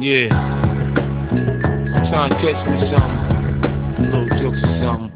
Yeah, trying to catch me something, a little jokes or something.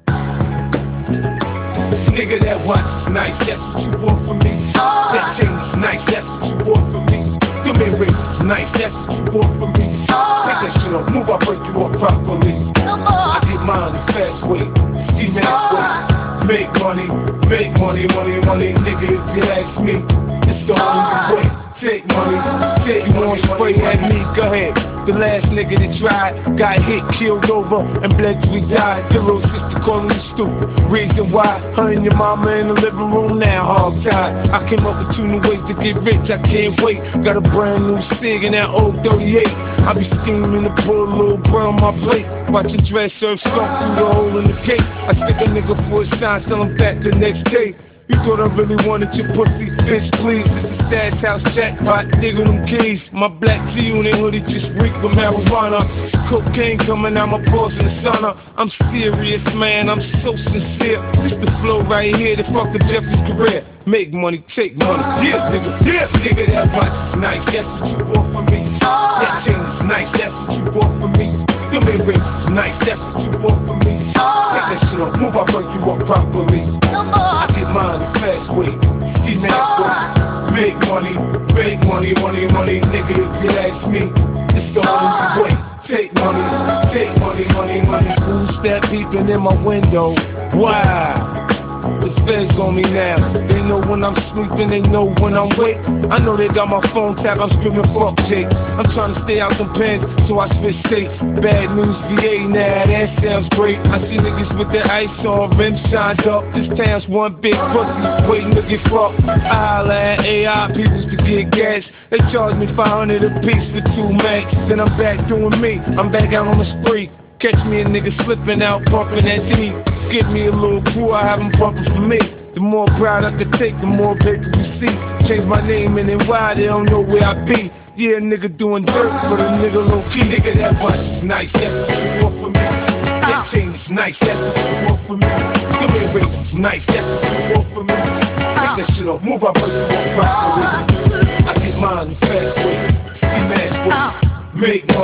Nigga, that watch is nice, that's what you want from me. That chain is nice, that's what you want from me. Them earrings is nice, that's what you want from me. Take that shit up, move, I'll break you up properly. I get mine the fast way, ski mask way. Make money, money, nigga, if you ask me. It's the only way. Take money, take You money, wanna spray at me? Go ahead. The last nigga that tried got hit, killed over, and bled till he died. Your little sister calling you stupid. Reason why her and your mama in the living room now, hog tied. I came up with 2 new ways to get rich, I can't wait. Got a brand new cig in that old 38. I be scheming to pull a little bread on my plate. Watching dress serve skunk through the hole in the cake. I stick a nigga for a sign, sell him back the next day. You thought I really wanted your pussy, bitch, please. This is Stash House jackpot, nigga, them keys. My black G-Unit hoodie just reek with marijuana. Cocaine coming out my pores in the sauna. I'm serious, man, I'm so sincere. This the flow right here that fuck the Jeffrey's career. Make money, take money, yeah, nigga, yeah. Nigga, that watch is nice, that's what you want from me. That chain is nice, that's what you want from me. Them earrings is nice, that's what you want from me. Take that shit up, move, I'll break you up properly. I get mine the fast way, ski mask way. Make money, nigga, if you ask me. It's the only way. Take money. Who's that peeping in my window? Wow. The feds on me now. They know when I'm sleeping, they know when I'm awake. I know they got my phone tapped, I'm screaming fuck Jake. I'm trying to stay out them pens, so I spit safe. Bad news VA now, that sounds great. I see niggas with their ice on, rims shined up. This town's one big pussy, waiting to get fucked. I holla at AI peoples to get gas. They charge me 500 a piece for 2 max. Then I'm back doing me, I'm back out on the spree. Catch me a nigga slipping out, pumping that D. Give me a little crew, I have them pumping for me. The more pride I could take, the more paper you see. Change my name and then why they don't know where I be. Yeah, nigga doing dirt, but a nigga low key. Nigga, that watch is nice, that's what you want from me. That chain is nice, that's what you want from me. Them earrings is nice, that's what you want from me. Take that shit off, move, I'll break you up properly. I get mine the fast way, ski mask way. Make